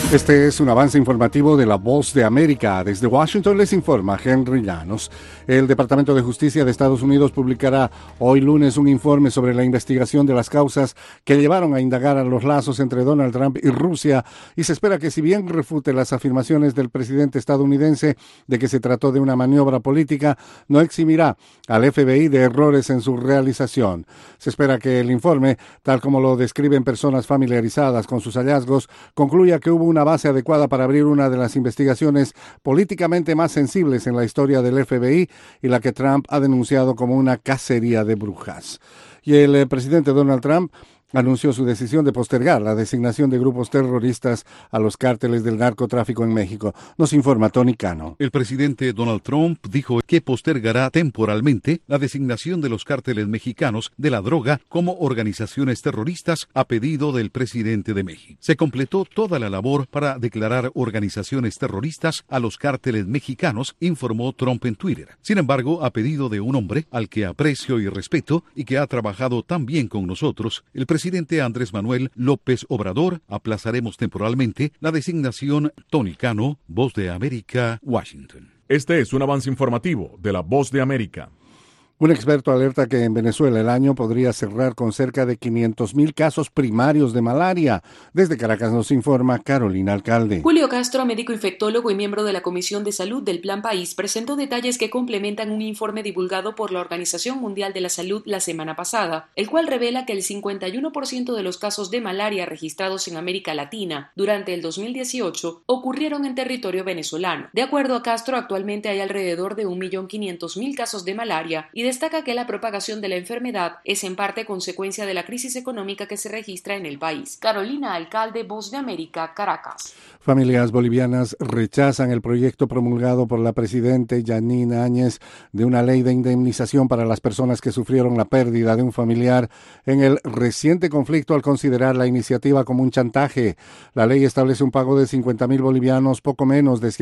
Este es un avance informativo de La Voz de América. Desde Washington les informa Henry Llanos. El Departamento de Justicia de Estados Unidos publicará hoy lunes un informe sobre la investigación de las causas que llevaron a indagar a los lazos entre Donald Trump y Rusia, y se espera que, si bien refute las afirmaciones del presidente estadounidense de que se trató de una maniobra política, no eximirá al FBI de errores en su realización. Se espera que el informe, tal como lo describen personas familiarizadas con sus hallazgos, concluya que hubo una base adecuada para abrir una de las investigaciones políticamente más sensibles en la historia del FBI y la que Trump ha denunciado como una cacería de brujas. Y el presidente Donald Trump anunció su decisión de postergar la designación de grupos terroristas a los cárteles del narcotráfico en México. Nos informa Tony Cano. El presidente Donald Trump dijo que postergará temporalmente la designación de los cárteles mexicanos de la droga como organizaciones terroristas a pedido del presidente de México. Se completó toda la labor para declarar organizaciones terroristas a los cárteles mexicanos, informó Trump en Twitter. Sin embargo, a pedido de un hombre al que aprecio y respeto y que ha trabajado tan bien con nosotros, el presidente Andrés Manuel López Obrador, aplazaremos temporalmente la designación. Tony Cano, Voz de América, Washington. Este es un avance informativo de La Voz de América. Un experto alerta que en Venezuela el año podría cerrar con cerca de 500,000 casos primarios de malaria. Desde Caracas nos informa Carolina Alcalde. Julio Castro, médico infectólogo y miembro de la Comisión de Salud del Plan País, presentó detalles que complementan un informe divulgado por la Organización Mundial de la Salud la semana pasada, el cual revela que el 51% de los casos de malaria registrados en América Latina durante el 2018 ocurrieron en territorio venezolano. De acuerdo a Castro, actualmente hay alrededor de 1.500.000 casos de malaria y destaca que la propagación de la enfermedad es en parte consecuencia de la crisis económica que se registra en el país. Carolina Alcalde, Voz de América, Caracas. Familias bolivianas rechazan el proyecto promulgado por la presidenta Yanine Áñez de una ley de indemnización para las personas que sufrieron la pérdida de un familiar en el reciente conflicto, al considerar la iniciativa como un chantaje. La ley establece un pago de 50,000 bolivianos, poco menos de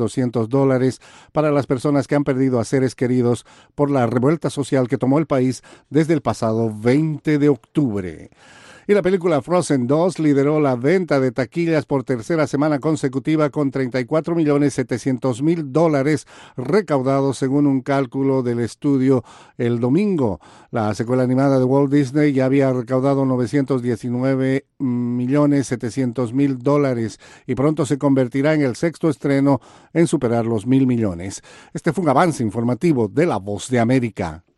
$7,200, para las personas que han perdido a seres queridos por la revuelta social que tomó el país desde el pasado 20 de octubre. Y la película Frozen 2 lideró la venta de taquillas por tercera semana consecutiva con $34,700,000 recaudados, según un cálculo del estudio el domingo. La secuela animada de Walt Disney ya había recaudado $919,700,000 y pronto se convertirá en el sexto estreno en superar los $1,000 millones. Este fue un avance informativo de La Voz de América.